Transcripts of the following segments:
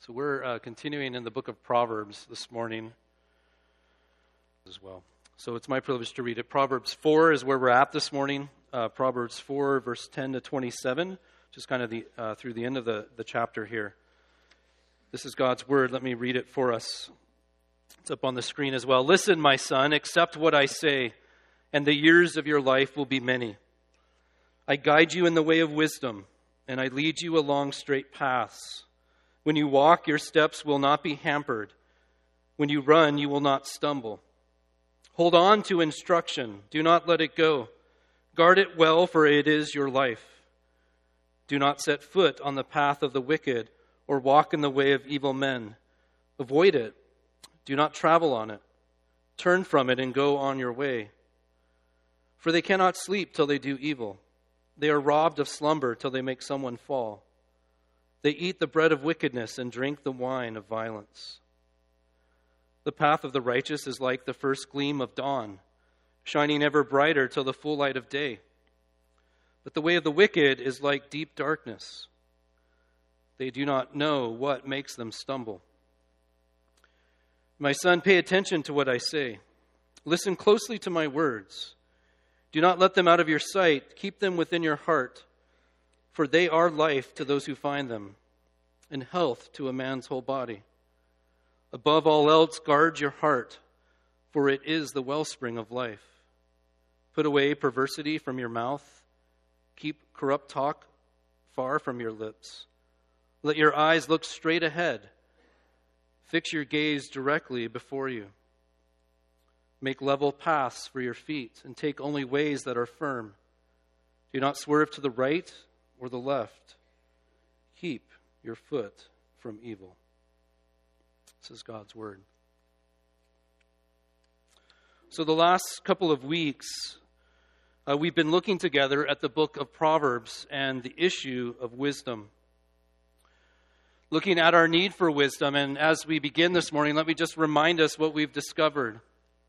So we're continuing in the book of Proverbs this morning as well. So it's my privilege to read it. Proverbs 4 is where we're at this morning. Proverbs 4, verse 10 to 27, just kind of through the end of the chapter here. This is God's word. Let me read it for us. It's up on the screen as well. Listen, my son, accept what I say, and the years of your life will be many. I guide you in the way of wisdom, and I lead you along straight paths. When you walk, your steps will not be hampered. When you run, you will not stumble. Hold on to instruction. Do not let it go. Guard it well, for it is your life. Do not set foot on the path of the wicked or walk in the way of evil men. Avoid it. Do not travel on it. Turn from it and go on your way. For they cannot sleep till they do evil. They are robbed of slumber till they make someone fall. They eat the bread of wickedness and drink the wine of violence. The path of the righteous is like the first gleam of dawn, shining ever brighter till the full light of day. But the way of the wicked is like deep darkness. They do not know what makes them stumble. My son, pay attention to what I say. Listen closely to my words. Do not let them out of your sight. Keep them within your heart. For they are life to those who find them, and health to a man's whole body. Above all else, guard your heart, for it is the wellspring of life. Put away perversity from your mouth. Keep corrupt talk far from your lips. Let your eyes look straight ahead. Fix your gaze directly before you. Make level paths for your feet, and take only ways that are firm. Do not swerve to the right or the left. Keep your foot from evil. This is God's word. So the last couple of weeks, we've been looking together at the book of Proverbs and the issue of wisdom. Looking at our need for wisdom, and as we begin this morning, let me just remind us what we've discovered.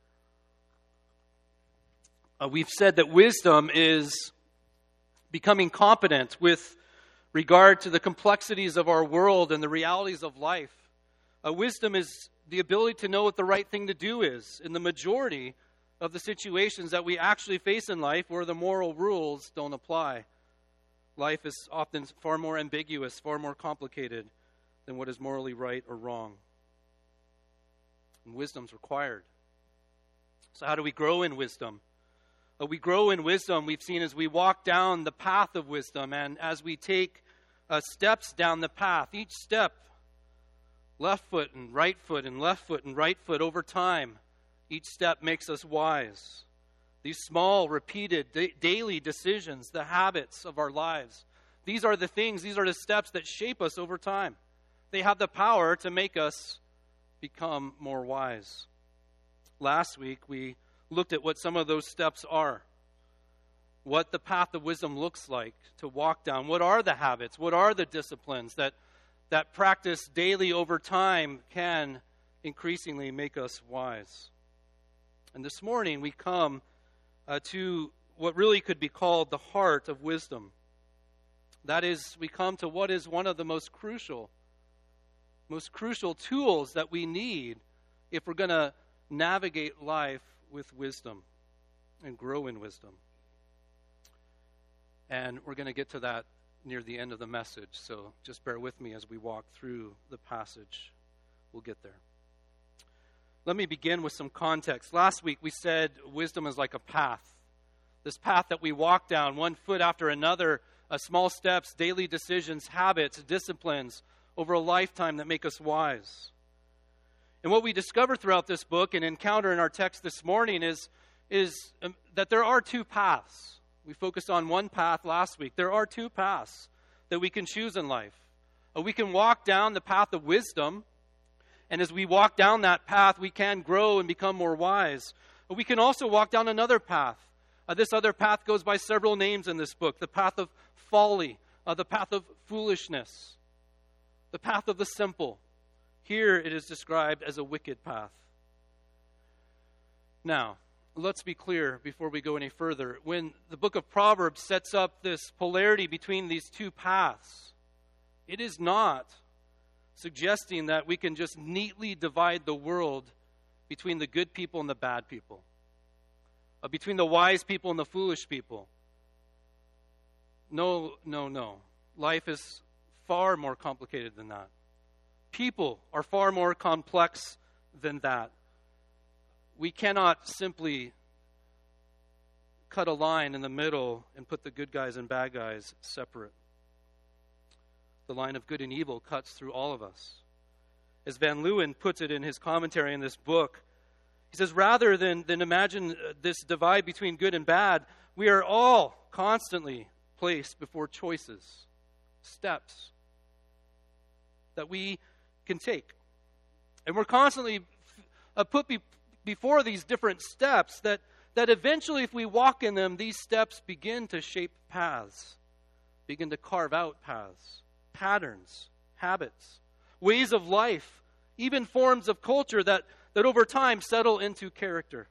We've said that wisdom is becoming competent with regard to the complexities of our world and the realities of life. Wisdom is the ability to know what the right thing to do is in the majority of the situations that we actually face in life where the moral rules don't apply. Life is often far more ambiguous, far more complicated than what is morally right or wrong. And wisdom's required. So how do we grow in wisdom? We grow in wisdom, we've seen, as we walk down the path of wisdom and as we take steps down the path. Each step, left foot and right foot and left foot and right foot over time, each step makes us wise. These small, repeated, daily decisions, the habits of our lives, these are the things, these are the steps that shape us over time. They have the power to make us become more wise. Last week, we looked at what some of those steps are, what the path of wisdom looks like to walk down. What are the habits? What are the disciplines that practice daily over time can increasingly make us wise? And this morning we come to what really could be called the heart of wisdom. That is, we come to what is one of the most crucial tools that we need if we're going to navigate life with wisdom and grow in wisdom. And we're going to get to that near the end of the message, so just bear with me as we walk through the passage. We'll get there. Let me begin with some context. Last week we said wisdom is like a path. This path that we walk down, one foot after another, small steps, daily decisions, habits, disciplines over a lifetime that make us wise. And what we discover throughout this book and encounter in our text this morning is that there are two paths. We focused on one path last week. There are two paths that we can choose in life. We can walk down the path of wisdom, and as we walk down that path, we can grow and become more wise. We can also walk down another path. This other path goes by several names in this book. The path of folly, the path of foolishness, the path of the simple. Here it is described as a wicked path. Now, let's be clear before we go any further. When the book of Proverbs sets up this polarity between these two paths, it is not suggesting that we can just neatly divide the world between the good people and the bad people, between the wise people and the foolish people. No. Life is far more complicated than that. People are far more complex than that. We cannot simply cut a line in the middle and put the good guys and bad guys separate. The line of good and evil cuts through all of us. As Van Leeuwen puts it in his commentary in this book, he says, rather than imagine this divide between good and bad, we are all constantly placed before choices, steps that we can take. And we're constantly put before these different steps that eventually, if we walk in them, these steps begin to shape paths, begin to carve out paths, patterns, habits, ways of life, even forms of culture that over time settle into character.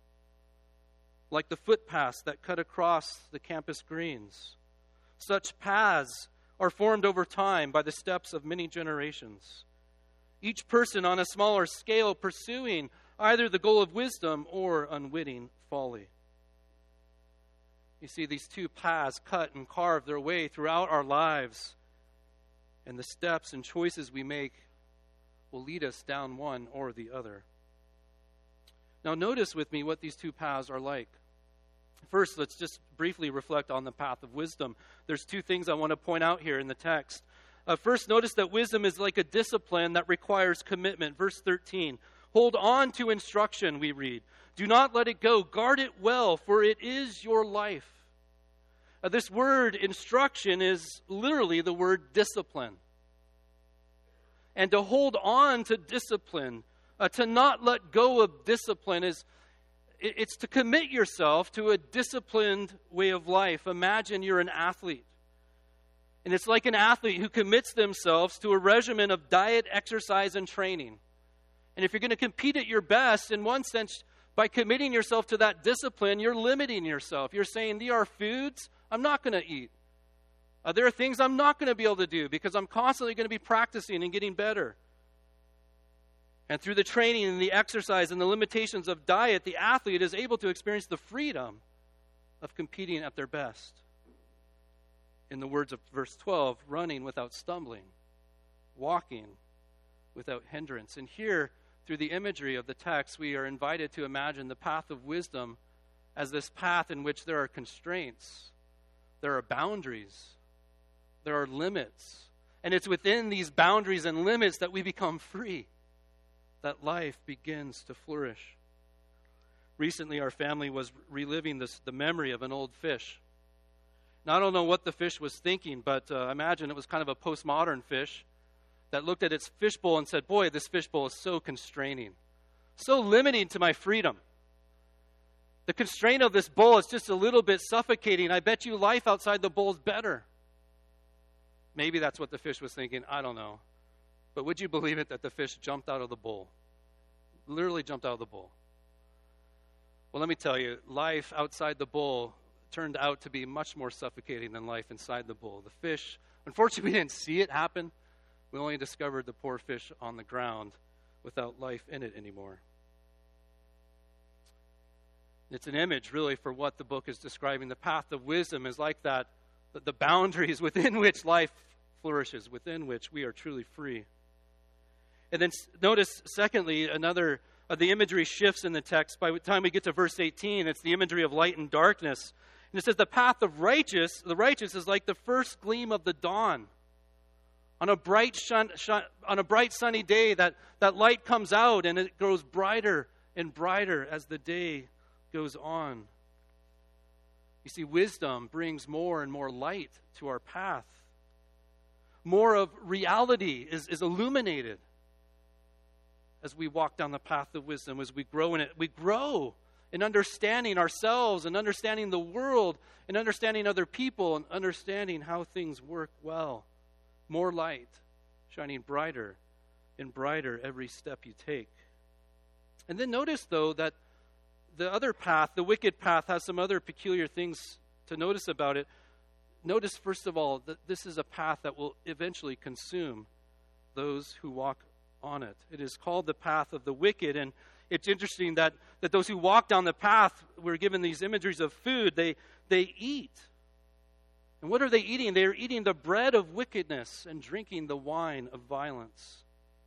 Like the footpaths that cut across the campus greens. Such paths are formed over time by the steps of many generations. Each person on a smaller scale pursuing either the goal of wisdom or unwitting folly. You see, these two paths cut and carve their way throughout our lives, and the steps and choices we make will lead us down one or the other. Now notice with me what these two paths are like. First, let's just briefly reflect on the path of wisdom. There's two things I want to point out here in the text. First, notice that wisdom is like a discipline that requires commitment. Verse 13, hold on to instruction, we read. Do not let it go. Guard it well, for it is your life. This word instruction is literally the word discipline. And to hold on to discipline, to not let go of discipline, it's to commit yourself to a disciplined way of life. Imagine you're an athlete. And it's like an athlete who commits themselves to a regimen of diet, exercise, and training. And if you're going to compete at your best, in one sense, by committing yourself to that discipline, you're limiting yourself. You're saying, there are foods I'm not going to eat. There are things I'm not going to be able to do because I'm constantly going to be practicing and getting better. And through the training and the exercise and the limitations of diet, the athlete is able to experience the freedom of competing at their best. In the words of verse 12, running without stumbling, walking without hindrance. And here, through the imagery of the text, we are invited to imagine the path of wisdom as this path in which there are constraints, there are boundaries, there are limits. And it's within these boundaries and limits that we become free, that life begins to flourish. Recently, our family was reliving the memory of an old fish. Now, I don't know what the fish was thinking, but I imagine it was kind of a postmodern fish that looked at its fishbowl and said, boy, this fishbowl is so constraining, so limiting to my freedom. The constraint of this bowl is just a little bit suffocating. I bet you life outside the bowl is better. Maybe that's what the fish was thinking. I don't know. But would you believe it that the fish jumped out of the bowl? Literally jumped out of the bowl. Well, let me tell you, life outside the bowl turned out to be much more suffocating than life inside the bowl. The fish, unfortunately, we didn't see it happen. We only discovered the poor fish on the ground without life in it anymore. It's an image, really, for what the book is describing. The path of wisdom is like that, the boundaries within which life flourishes, within which we are truly free. And then notice, secondly, the imagery shifts in the text. By the time we get to verse 18, it's the imagery of light and darkness. And it says the path of the righteous is like the first gleam of the dawn. On a bright sunny day, that light comes out and it grows brighter and brighter as the day goes on. You see, wisdom brings more and more light to our path. More of reality is illuminated as we walk down the path of wisdom, as we grow in it. We grow in understanding ourselves and understanding the world and understanding other people and understanding how things work well. More light, shining brighter and brighter every step you take. And then notice, though, that the other path, the wicked path, has some other peculiar things to notice about it. Notice, first of all, that this is a path that will eventually consume those who walk on it. It is called the path of the wicked, and it's interesting that those who walk down the path, we're given these imageries of food, they eat. And what are they eating? They are eating the bread of wickedness and drinking the wine of violence.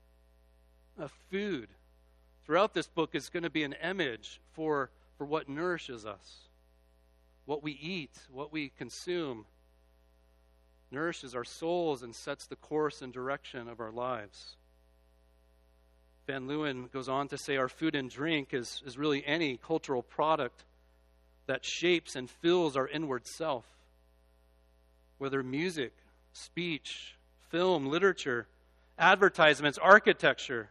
Food throughout this book is going to be an image for what nourishes us. What we eat, what we consume, nourishes our souls and sets the course and direction of our lives. Van Leeuwen goes on to say our food and drink is really any cultural product that shapes and fills our inward self. Whether music, speech, film, literature, advertisements, architecture,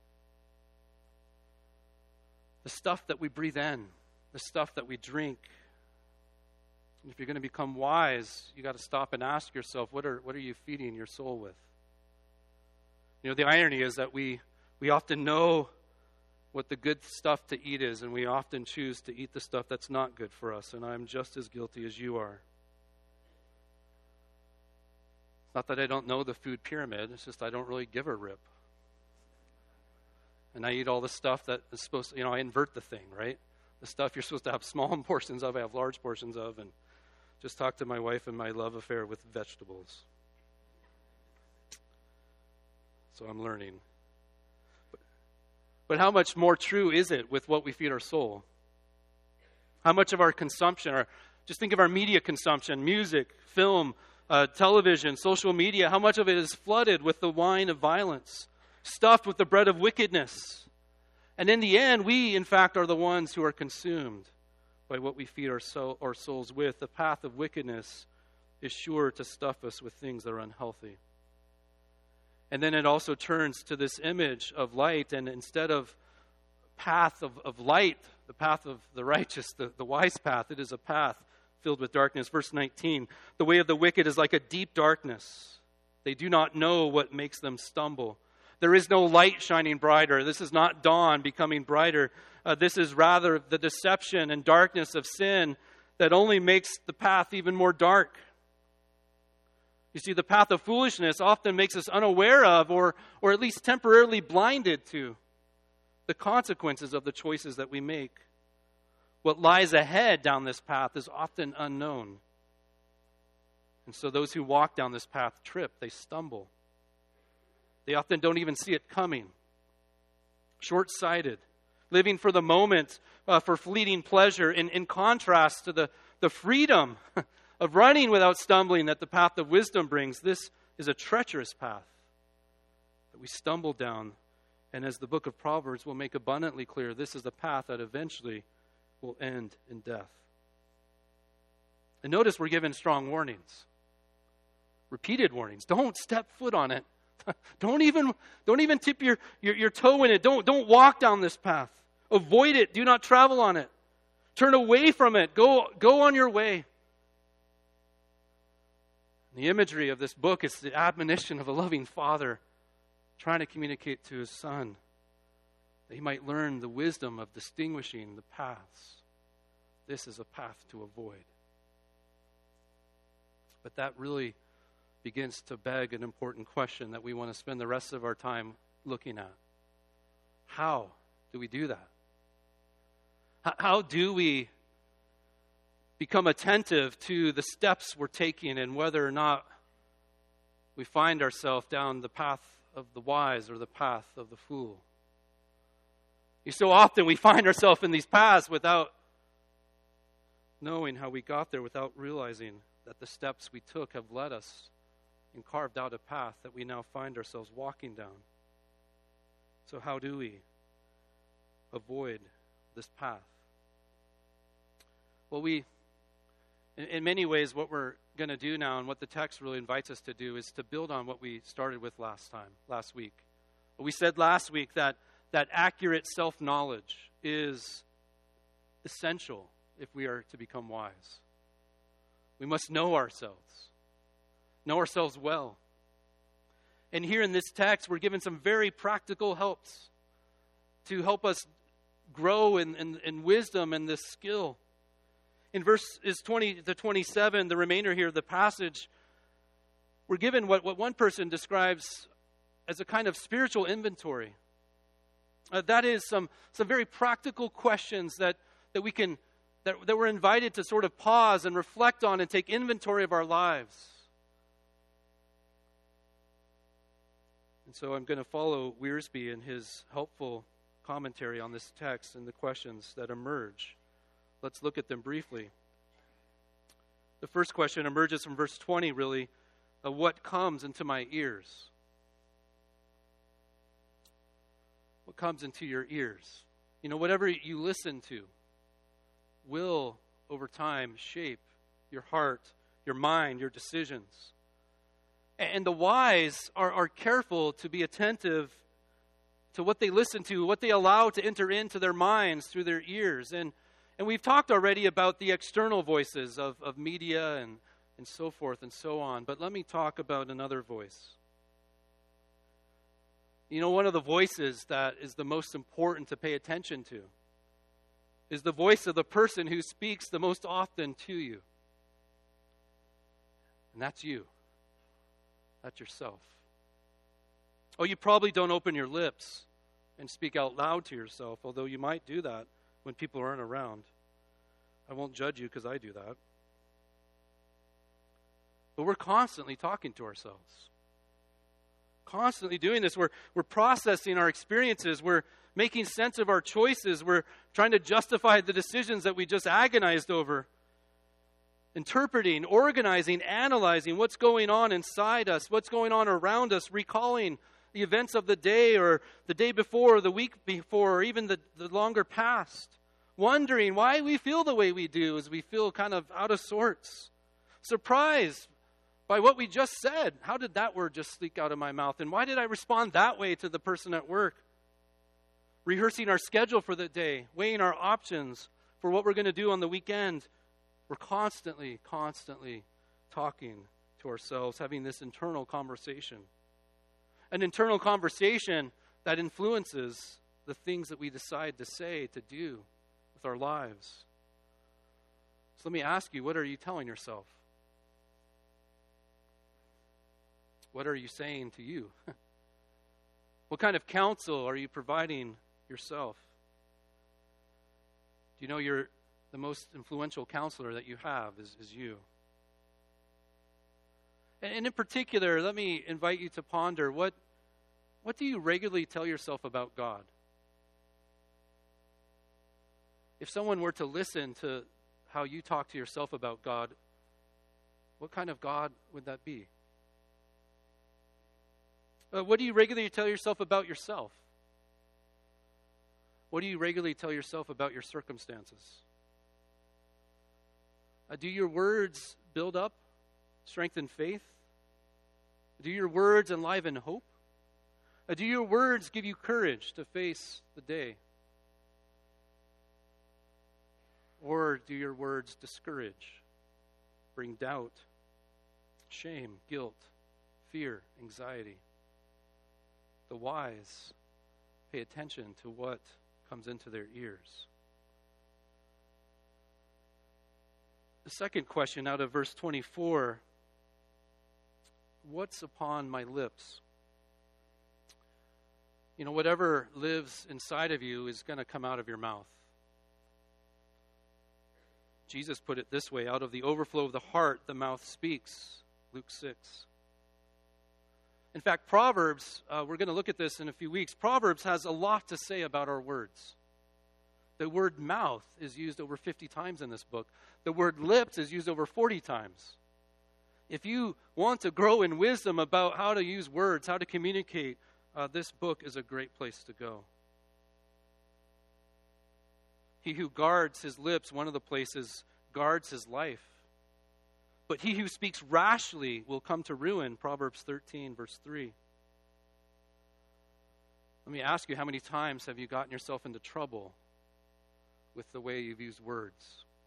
the stuff that we breathe in, the stuff that we drink. And if you're going to become wise, you got to stop and ask yourself, what are you feeding your soul with? The irony is that we often know what the good stuff to eat is, and we often choose to eat the stuff that's not good for us, and I'm just as guilty as you are. Not that I don't know the food pyramid, it's just I don't really give a rip. And I eat all the stuff that is supposed to, I invert the thing, right? The stuff you're supposed to have small portions of, I have large portions of, and just talk to my wife and my love affair with vegetables. So I'm learning. But how much more true is it with what we feed our soul? How much of our consumption, just think of our media consumption, music, film, television, social media, how much of it is flooded with the wine of violence, stuffed with the bread of wickedness? And in the end, we, in fact, are the ones who are consumed by what we feed our souls with. The path of wickedness is sure to stuff us with things that are unhealthy. And then it also turns to this image of light, and instead of path of light, the path of the righteous, the wise path, it is a path filled with darkness. Verse 19, the way of the wicked is like a deep darkness. They do not know what makes them stumble. There is no light shining brighter. This is not dawn becoming brighter. This is rather the deception and darkness of sin that only makes the path even more dark. You see, the path of foolishness often makes us unaware of, or at least temporarily blinded to, the consequences of the choices that we make. What lies ahead down this path is often unknown. And so those who walk down this path trip, they stumble. They often don't even see it coming. Short-sighted, living for the moment, for fleeting pleasure, in contrast to the freedom of running without stumbling that the path of wisdom brings. This is a treacherous path that we stumble down. And as the book of Proverbs will make abundantly clear, this is the path that eventually will end in death. And notice we're given strong warnings. Repeated warnings. Don't step foot on it. Don't even tip your toe in it. Don't walk down this path. Avoid it. Do not travel on it. Turn away from it. Go on your way. The imagery of this book is the admonition of a loving father trying to communicate to his son that he might learn the wisdom of distinguishing the paths. This is a path to avoid. But that really begins to beg an important question that we want to spend the rest of our time looking at. How do we do that? How do we become attentive to the steps we're taking and whether or not we find ourselves down the path of the wise or the path of the fool? So often we find ourselves in these paths without knowing how we got there, without realizing that the steps we took have led us and carved out a path that we now find ourselves walking down. So how do we avoid this path? Well, in many ways, what we're going to do now and what the text really invites us to do is to build on what we started with last week. We said last week that accurate self-knowledge is essential if we are to become wise. We must know ourselves well. And here in this text, we're given some very practical helps to help us grow in wisdom and this skill. In verses 20 to 27, the remainder here of the passage, we're given what one person describes as a kind of spiritual inventory. That is some very practical questions that we're invited to sort of pause and reflect on and take inventory of our lives. And so I'm going to follow Wiersbe in his helpful commentary on this text and the questions that emerge. Let's look at them briefly. The first question emerges from verse 20, really, of what comes into my ears. What comes into your ears? You know, whatever you listen to will, over time, shape your heart, your mind, your decisions. And the wise are careful to be attentive to what they listen to, what they allow to enter into their minds through their ears. And we've talked already about the external voices of media and so forth and so on. But let me talk about another voice. You know, one of the voices that is the most important to pay attention to is the voice of the person who speaks the most often to you. And that's you. That's yourself. Oh, you probably don't open your lips and speak out loud to yourself, although you might do that when people aren't around. I won't judge you because I do that. But we're constantly talking to ourselves. Constantly doing this. We're processing our experiences. We're making sense of our choices. We're trying to justify the decisions that we just agonized over. Interpreting, organizing, analyzing what's going on inside us, what's going on around us, recalling the events of the day or the day before, or the week before, or even the longer past. Wondering why we feel the way we do as we feel kind of out of sorts. Surprised by what we just said. How did that word just leak out of my mouth? And why did I respond that way to the person at work? Rehearsing our schedule for the day, weighing our options for what we're going to do on the weekend. We're constantly talking to ourselves, having this internal conversation. An internal conversation that influences the things that we decide to say, to do with our lives. So let me ask you, what are you telling yourself? What are you saying to you? What kind of counsel are you providing yourself? Do you know the most influential counselor that you have is you? And in particular, let me invite you to ponder, what do you regularly tell yourself about God? If someone were to listen to how you talk to yourself about God, what kind of God would that be? What do you regularly tell yourself about yourself? What do you regularly tell yourself about your circumstances? Do your words build up, strengthen faith? Do your words enliven hope? Do your words give you courage to face the day? Or do your words discourage, bring doubt, shame, guilt, fear, anxiety? The wise pay attention to what comes into their ears. The second question out of verse 24, what's upon my lips? You know, whatever lives inside of you is going to come out of your mouth. Jesus put it this way, out of the overflow of the heart, the mouth speaks, Luke 6. In fact, Proverbs, we're going to look at this in a few weeks. Proverbs has a lot to say about our words. The word mouth is used over 50 times in this book. The word lips is used over 40 times. If you want to grow in wisdom about how to use words, how to communicate, this book is a great place to go. He who guards his lips, one of the places, guards his life. But he who speaks rashly will come to ruin, Proverbs 13, verse 3. Let me ask you, how many times have you gotten yourself into trouble with the way you've used words?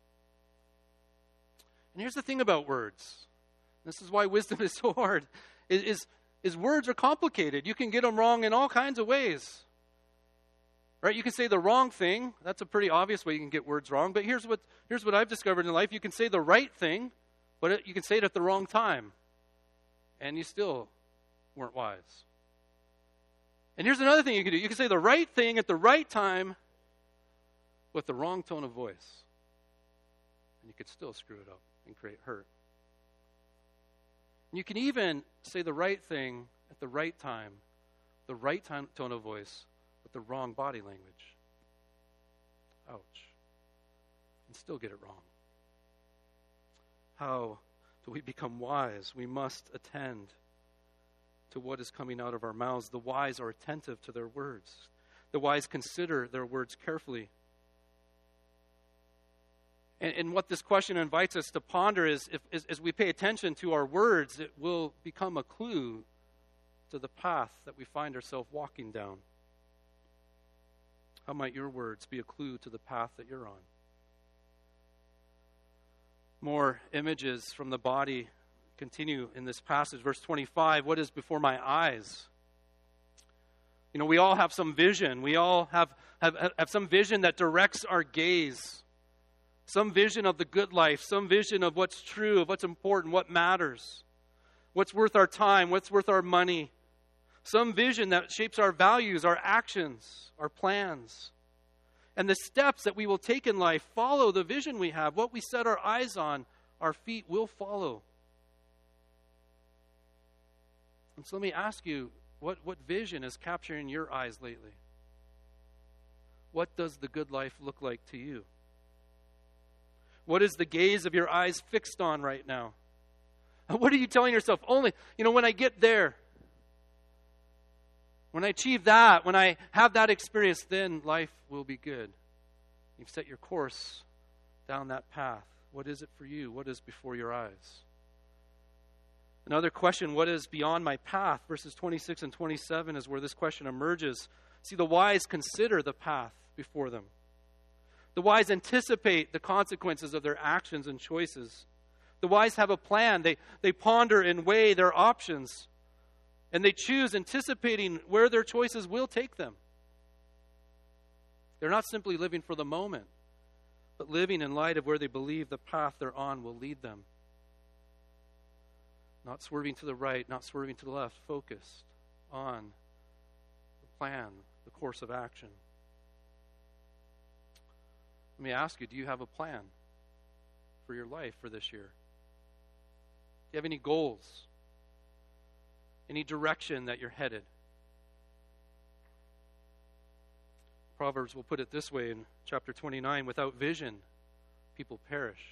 And here's the thing about words. This is why wisdom is so hard. Is words are complicated. You can get them wrong in all kinds of ways. Right? You can say the wrong thing. That's a pretty obvious way you can get words wrong. But here's what I've discovered in life. You can say the right thing, but you can say it at the wrong time. And you still weren't wise. And here's another thing you can do. You can say the right thing at the right time with the wrong tone of voice. And you could still screw it up and create hurt. And you can even say the right thing at the right time, tone of voice, with the wrong body language. Ouch. And still get it wrong. How do we become wise? We must attend to what is coming out of our mouths. The wise are attentive to their words. The wise consider their words carefully. And what this question invites us to ponder is, as we pay attention to our words, it will become a clue to the path that we find ourselves walking down. How might your words be a clue to the path that you're on? More images from the body continue in this passage. Verse 25, what is before my eyes? You know, we all have some vision. We all have some vision that directs our gaze. Some vision of the good life. Some vision of what's true, of what's important, what matters. What's worth our time, what's worth our money. Some vision that shapes our values, our actions, our plans. And the steps that we will take in life follow the vision we have. What we set our eyes on, our feet will follow. And so let me ask you, what vision is capturing your eyes lately? What does the good life look like to you? What is the gaze of your eyes fixed on right now? What are you telling yourself? Only, when I get there, when I achieve that, when I have that experience, then life will be good. You've set your course down that path. What is it for you? What is before your eyes? Another question, what is beyond my path? Verses 26 and 27 is where this question emerges. See, the wise consider the path before them. The wise anticipate the consequences of their actions and choices. The wise have a plan. They ponder and weigh their options. And they choose anticipating where their choices will take them. They're not simply living for the moment, but living in light of where they believe the path they're on will lead them. Not swerving to the right, not swerving to the left, focused on the plan, the course of action. Let me ask you, do you have a plan for your life for this year? Do you have any goals? Any direction that you're headed? Proverbs will put it this way in chapter 29, without vision, people perish.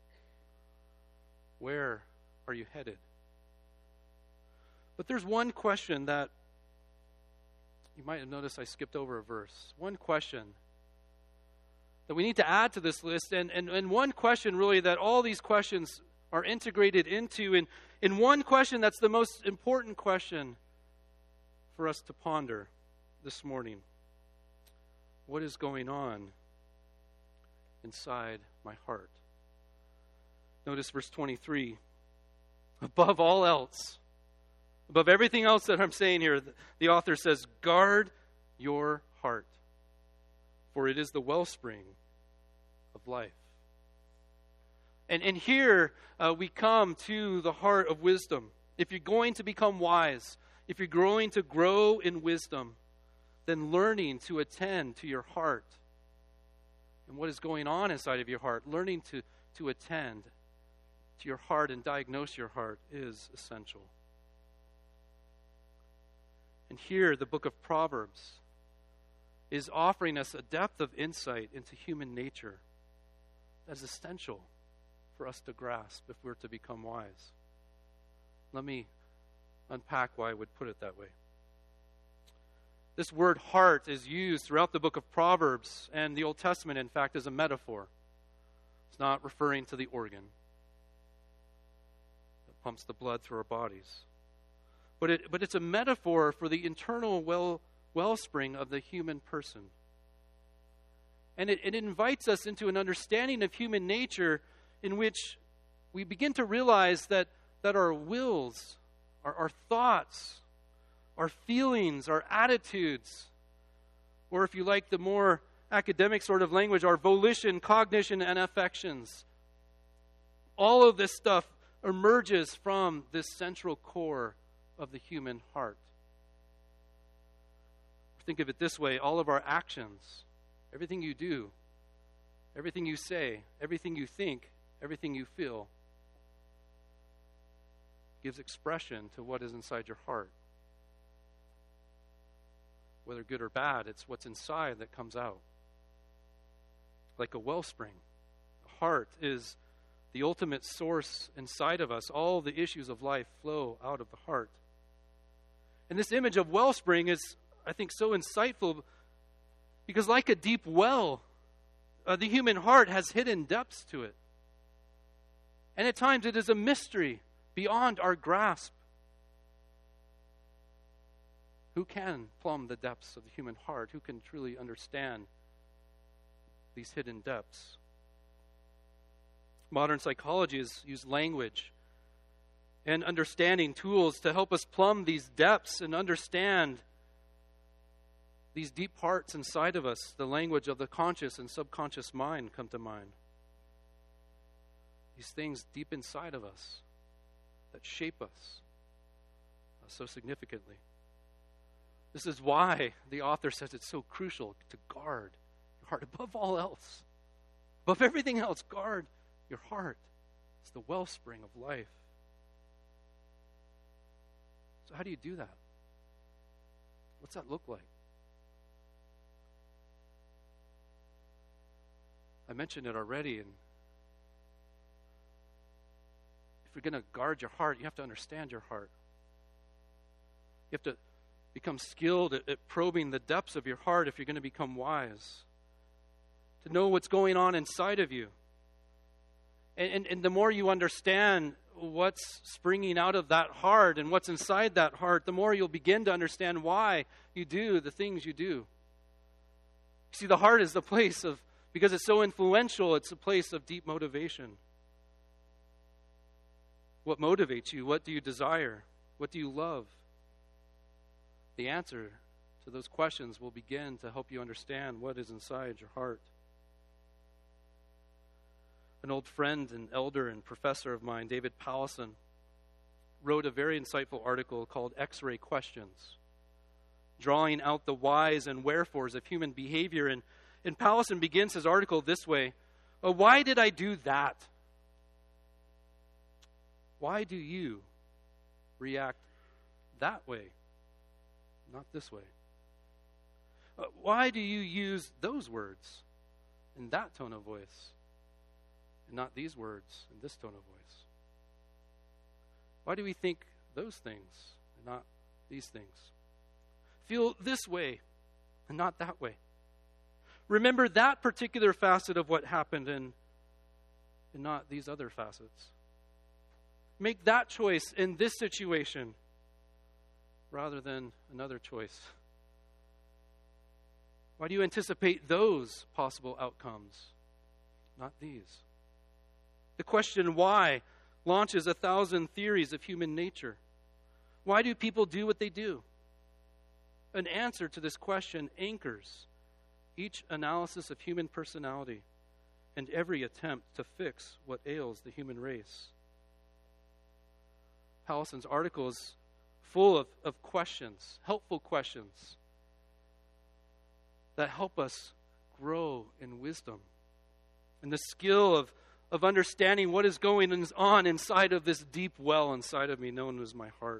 Where are you headed? But there's one question that you might have noticed I skipped over a verse. One question that we need to add to this list, and one question really that all these questions are integrated into, and in one question that's the most important question for us to ponder this morning. What is going on inside my heart? Notice verse 23. Above all else, above everything else that I'm saying here, the author says, guard your heart, for it is the wellspring of life. And here we come to the heart of wisdom. If you're going to become wise, if you're going to grow in wisdom, then learning to attend to your heart and what is going on inside of your heart, learning to attend to your heart and diagnose your heart is essential. And here the book of Proverbs is offering us a depth of insight into human nature that is essential for us to grasp if we're to become wise. Let me unpack why I would put it that way. This word heart is used throughout the book of Proverbs and the Old Testament, in fact, as a metaphor. It's not referring to the organ that pumps the blood through our bodies. But it's a metaphor for the internal wellspring of the human person. And it invites us into an understanding of human nature in which we begin to realize that our wills, our thoughts, our feelings, our attitudes, or if you like the more academic sort of language, our volition, cognition, and affections, all of this stuff emerges from this central core of the human heart. think of it this way: all of our actions, everything you do, everything you say, everything you think, everything you feel, gives expression to what is inside your heart. Whether good or bad, it's what's inside that comes out. Like a wellspring. The heart is the ultimate source inside of us. All the issues of life flow out of the heart. And this image of wellspring is, I think, so insightful because like a deep well, the human heart has hidden depths to it. And at times it is a mystery beyond our grasp. Who can plumb the depths of the human heart? Who can truly understand these hidden depths? Modern psychology has used language and understanding tools to help us plumb these depths and understand these deep parts inside of us. The language of the conscious and subconscious mind come to mind. These things deep inside of us that shape us so significantly. This is why the author says it's so crucial to guard your heart above all else. Above everything else, guard your heart. It's the wellspring of life. So how do you do that? What's that look like? I mentioned it already, and if you're going to guard your heart, you have to understand your heart. You have to become skilled at probing the depths of your heart if you're going to become wise. To know what's going on inside of you. And the more you understand what's springing out of that heart and what's inside that heart, the more you'll begin to understand why you do the things you do. See, the heart is the place of, because it's so influential, it's a place of deep motivation. What motivates you? What do you desire? What do you love? The answer to those questions will begin to help you understand what is inside your heart. An old friend and elder and professor of mine, David Powlison, wrote a very insightful article called X-Ray Questions, drawing out the whys and wherefores of human behavior. And Powlison begins his article this way: why did I do that? Why do you react that way, not this way? Why do you use those words in that tone of voice and not these words in this tone of voice? Why do we think those things and not these things? Feel this way and not that way? Remember that particular facet of what happened and not these other facets. Make that choice in this situation rather than another choice. Why do you anticipate those possible outcomes, not these? The question why launches 1,000 theories of human nature. Why do people do what they do? An answer to this question anchors each analysis of human personality and every attempt to fix what ails the human race. Powlison's article is full of questions, helpful questions that help us grow in wisdom and the skill of understanding what is going on inside of this deep well inside of me known as my heart.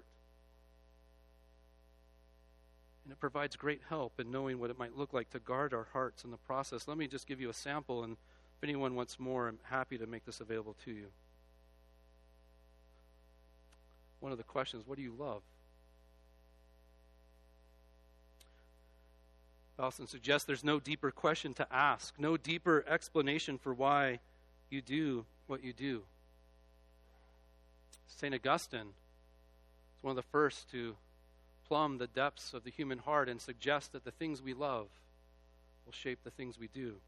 And it provides great help in knowing what it might look like to guard our hearts in the process. Let me just give you a sample, and if anyone wants more, I'm happy to make this available to you. One of the questions, what do you love? Powlison suggests there's no deeper question to ask, no deeper explanation for why you do what you do. St. Augustine is one of the first to plumb the depths of the human heart and suggest that the things we love will shape the things we do.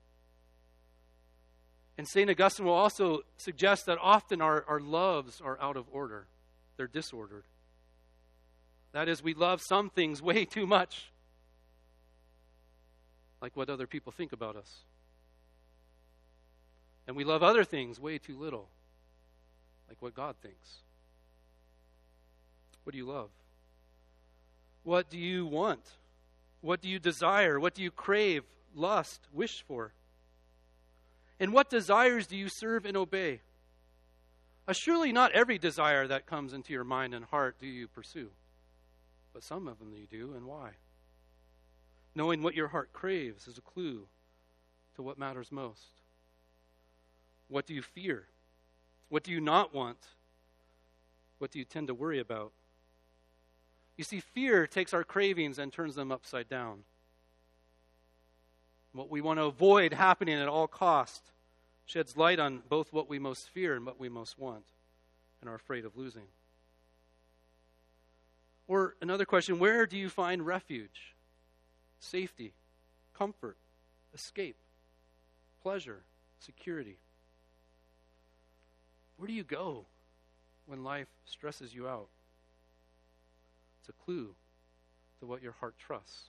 And St. Augustine will also suggest that often our loves are out of order. They're disordered. That is, we love some things way too much, like what other people think about us. And we love other things way too little, like what God thinks. What do you love? What do you want? What do you desire? What do you crave, lust, wish for? And what desires do you serve and obey? Surely not every desire that comes into your mind and heart do you pursue, but some of them you do, and why? Knowing what your heart craves is a clue to what matters most. What do you fear? What do you not want? What do you tend to worry about? You see, fear takes our cravings and turns them upside down. What we want to avoid happening at all cost sheds light on both what we most fear and what we most want and are afraid of losing. Or another question, where do you find refuge, safety, comfort, escape, pleasure, security? Where do you go when life stresses you out? It's a clue to what your heart trusts.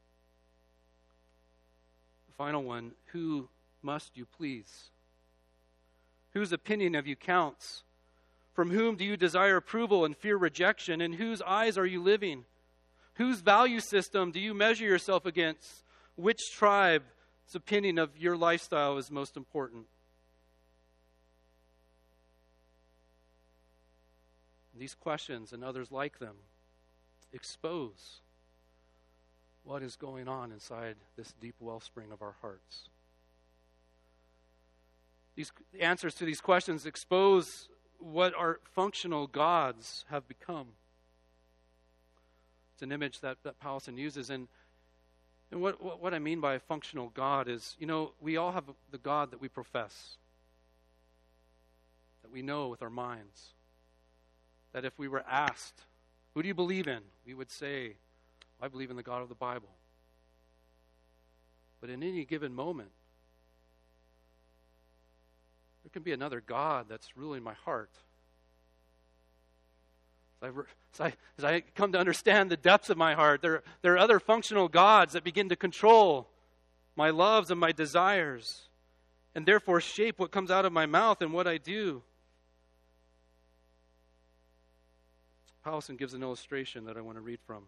The final one, who must you please? Whose opinion of you counts? From whom do you desire approval and fear rejection? In whose eyes are you living? Whose value system do you measure yourself against? Which tribe's opinion of your lifestyle is most important? These questions and others like them expose what is going on inside this deep wellspring of our hearts. These answers to these questions expose what our functional gods have become. It's an image that Powelson uses. And what I mean by a functional God is, we all have the God that we profess, that we know with our minds. That if we were asked, who do you believe in? We would say, I believe in the God of the Bible. But in any given moment, there can be another God that's ruling my heart. As I come to understand the depths of my heart, there are other functional gods that begin to control my loves and my desires, and therefore shape what comes out of my mouth and what I do. Powelson gives an illustration that I want to read from.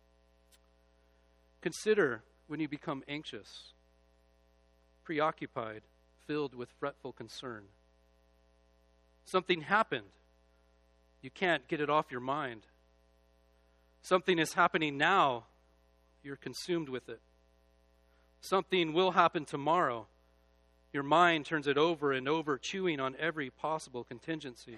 Consider when you become anxious, preoccupied, filled with fretful concern. Something happened. You can't get it off your mind. Something is happening now. You're consumed with it. Something will happen tomorrow. Your mind turns it over and over, chewing on every possible contingency.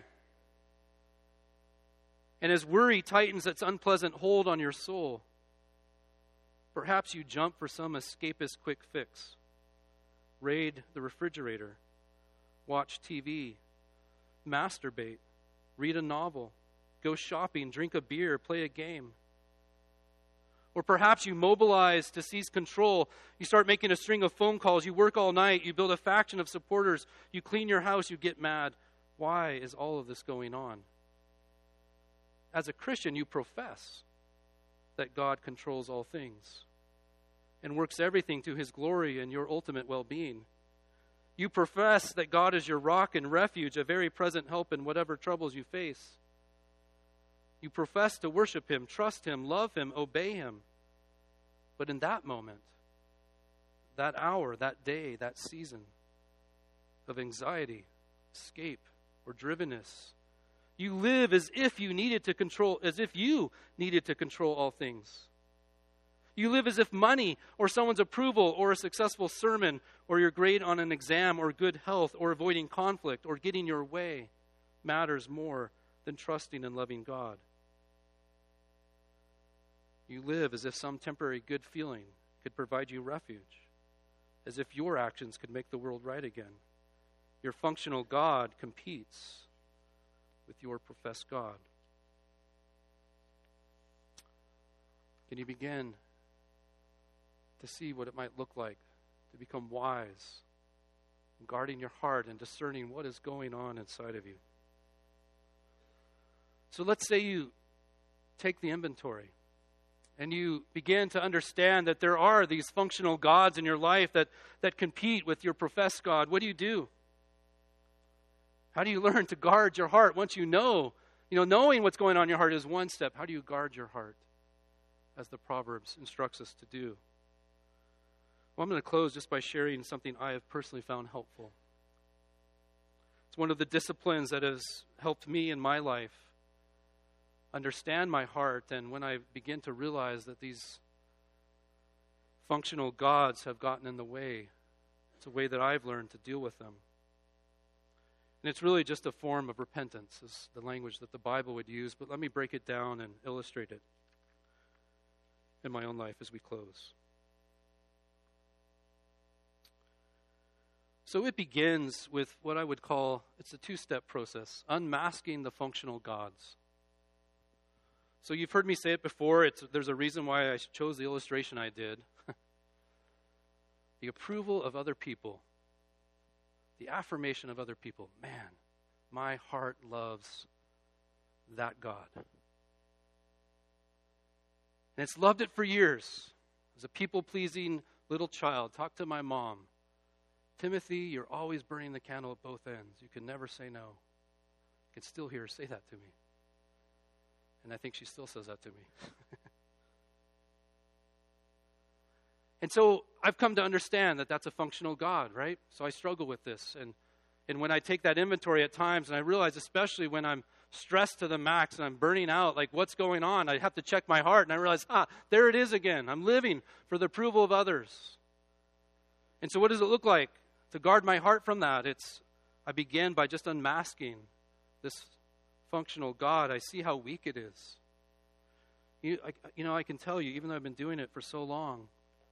And as worry tightens its unpleasant hold on your soul, perhaps you jump for some escapist quick fix. Raid the refrigerator, watch TV, masturbate, read a novel, go shopping, drink a beer, play a game. Or perhaps you mobilize to seize control. You start making a string of phone calls. You work all night. You build a faction of supporters. You clean your house. You get mad. Why is all of this going on? As a Christian, you profess that God controls all things and works everything to his glory and your ultimate well-being. You profess that God is your rock and refuge, a very present help in whatever troubles you face. You profess to worship him, trust him, love him, obey him. But in that moment, that hour, that day, that season of anxiety, escape, or drivenness, you live as if you needed to control all things. You live as if money or someone's approval or a successful sermon or your grade on an exam or good health or avoiding conflict or getting your way matters more than trusting and loving God. You live as if some temporary good feeling could provide you refuge, as if your actions could make the world right again. Your functional God competes with your professed God. Can you begin to see what it might look like to become wise, guarding your heart and discerning what is going on inside of you? So let's say you take the inventory and you begin to understand that there are these functional gods in your life that compete with your professed God. What do? How do you learn to guard your heart once you know? Knowing what's going on in your heart is one step. How do you guard your heart? as the Proverbs instructs us to do. Well, I'm going to close just by sharing something I have personally found helpful. It's one of the disciplines that has helped me in my life understand my heart, and when I begin to realize that these functional gods have gotten in the way, it's a way that I've learned to deal with them. And it's really just a form of repentance, is the language that the Bible would use, but let me break it down and illustrate it in my own life as we close. So it begins with what I would call, it's a two-step process, unmasking the functional gods. So you've heard me say it before, there's a reason why I chose the illustration I did. The approval of other people, the affirmation of other people. Man, my heart loves that God. And it's loved it for years. As a people-pleasing little child, talk to my mom. Timothy, you're always burning the candle at both ends. You can never say no. I can still hear her say that to me. And I think she still says that to me. And so I've come to understand that that's a functional God, right? So I struggle with this. And when I take that inventory at times, and I realize especially when I'm stressed to the max and I'm burning out, like what's going on? I have to check my heart, and I realize, there it is again. I'm living for the approval of others. And so what does it look like to guard my heart from that? I begin by just unmasking this functional God. I see how weak it is. I can tell you, even though I've been doing it for so long,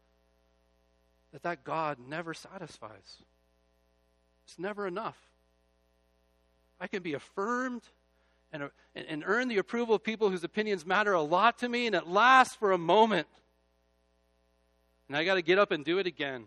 that God never satisfies. It's never enough. I can be affirmed and earn the approval of people whose opinions matter a lot to me, and it lasts for a moment. And I got to get up and do it again.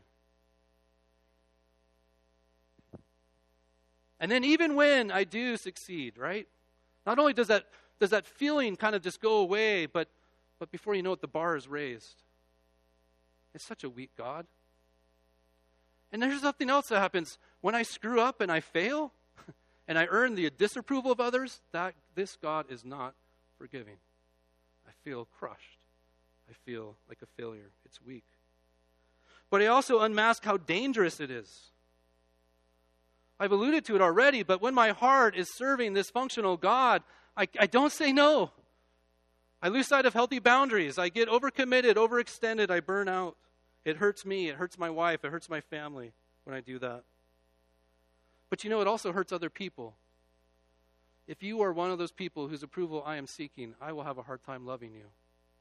And then even when I do succeed, right? Not only does that feeling kind of just go away, but before you know it, the bar is raised. It's such a weak God. And there's something else that happens. When I screw up and I fail, and I earn the disapproval of others, that this God is not forgiving. I feel crushed. I feel like a failure. It's weak. But I also unmask how dangerous it is. I've alluded to it already, but when my heart is serving this functional God, I don't say no. I lose sight of healthy boundaries. I get overcommitted, overextended. I burn out. It hurts me. It hurts my wife. It hurts my family when I do that. But it also hurts other people. If you are one of those people whose approval I am seeking, I will have a hard time loving you.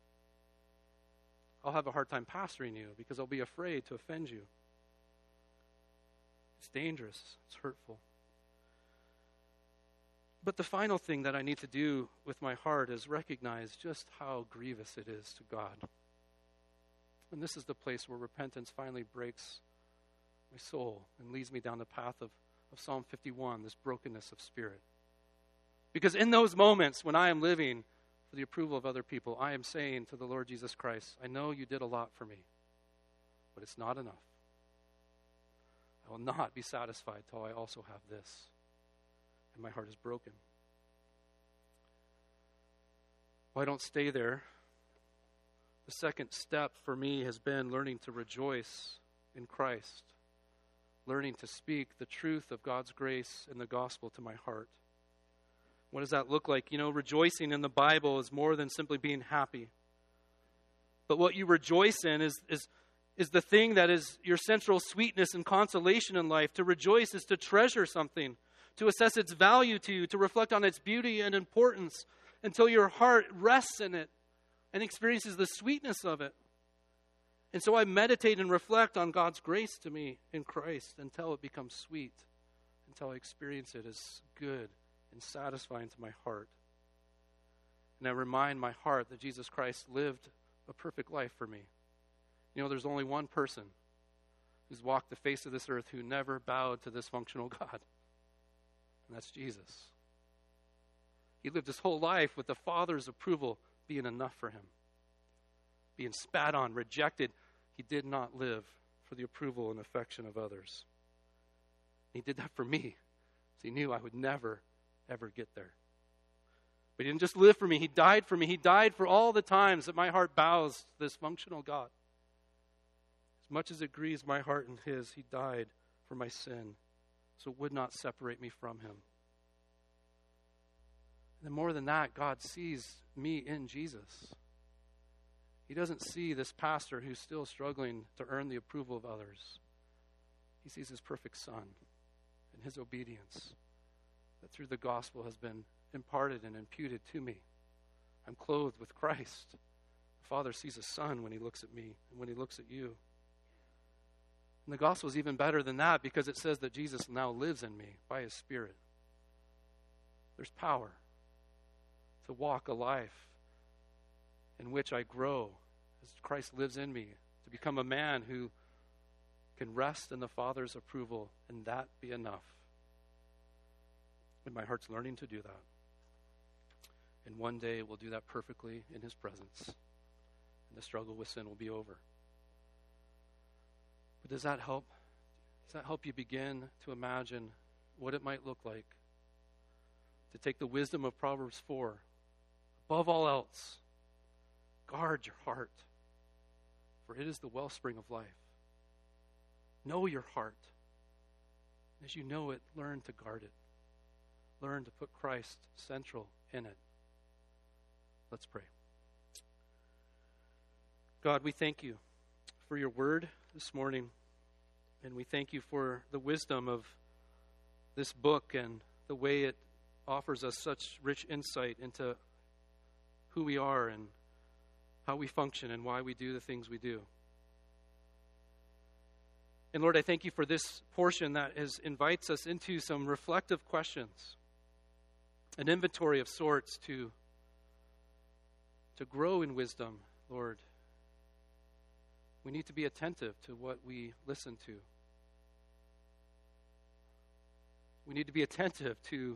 I'll have a hard time pastoring you because I'll be afraid to offend you. It's dangerous. It's hurtful. But the final thing that I need to do with my heart is recognize just how grievous it is to God. And this is the place where repentance finally breaks my soul and leads me down the path of Psalm 51, this brokenness of spirit. Because in those moments when I am living for the approval of other people, I am saying to the Lord Jesus Christ, I know you did a lot for me, but it's not enough. I will not be satisfied till I also have this. And my heart is broken. Well, I don't stay there. The second step for me has been learning to rejoice in Christ, learning to speak the truth of God's grace and the gospel to my heart. What does that look like? Rejoicing in the Bible is more than simply being happy. But what you rejoice in is the thing that is your central sweetness and consolation in life. To rejoice is to treasure something, to assess its value to you, to reflect on its beauty and importance until your heart rests in it and experiences the sweetness of it. And so I meditate and reflect on God's grace to me in Christ until it becomes sweet, until I experience it as good and satisfying to my heart. And I remind my heart that Jesus Christ lived a perfect life for me. There's only one person who's walked the face of this earth who never bowed to this functional God, and that's Jesus. He lived his whole life with the Father's approval being enough for him. Being spat on, rejected, he did not live for the approval and affection of others. He did that for me, because he knew I would never, ever get there. But he didn't just live for me. He died for me. He died for all the times that my heart bows to this functional God. As much as it grieves my heart and his, he died for my sin, so it would not separate me from him. And more than that, God sees me in Jesus. He doesn't see this pastor who's still struggling to earn the approval of others. He sees his perfect Son and his obedience that through the gospel has been imparted and imputed to me. I'm clothed with Christ. The Father sees a Son when he looks at me and when he looks at you. And the gospel is even better than that because it says that Jesus now lives in me by his Spirit. There's power to walk a life in which I grow as Christ lives in me, to become a man who can rest in the Father's approval and that be enough. And my heart's learning to do that. And one day we'll do that perfectly in his presence. And the struggle with sin will be over. But does that help? Does that help you begin to imagine what it might look like to take the wisdom of Proverbs 4? Above all else, guard your heart, for it is the wellspring of life. Know your heart. As you know it, learn to guard it. Learn to put Christ central in it. Let's pray. God, we thank you for your word this morning, and we thank you for the wisdom of this book and the way it offers us such rich insight into who we are and how we function and why we do the things we do. And Lord, I thank you for this portion that invites us into some reflective questions, an inventory of sorts to grow in wisdom, Lord. We need to be attentive to what we listen to. We need to be attentive to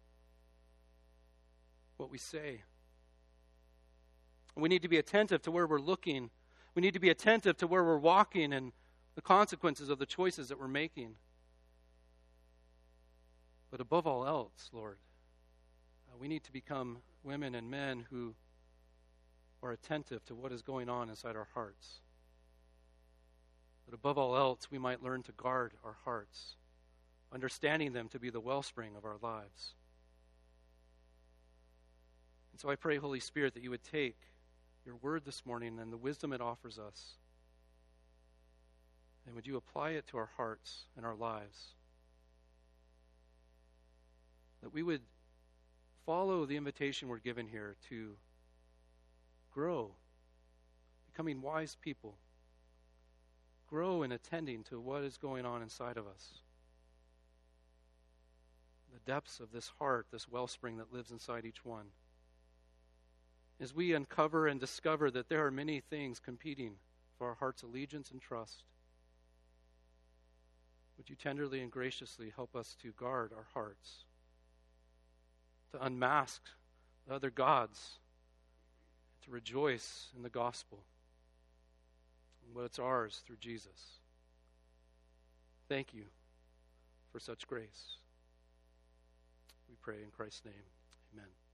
what we say. We need to be attentive to where we're looking. We need to be attentive to where we're walking and the consequences of the choices that we're making. But above all else, Lord, we need to become women and men who are attentive to what is going on inside our hearts. But above all else, we might learn to guard our hearts, understanding them to be the wellspring of our lives. And so I pray, Holy Spirit, that you would take your word this morning and the wisdom it offers us, and would you apply it to our hearts and our lives? That we would follow the invitation we're given here to grow, becoming wise people. Grow in attending to what is going on inside of us. The depths of this heart, this wellspring that lives inside each one. As we uncover and discover that there are many things competing for our heart's allegiance and trust, would you tenderly and graciously help us to guard our hearts, to unmask the other gods, to rejoice in the gospel and what it's ours through Jesus. Thank you for such grace. We pray in Christ's name. Amen.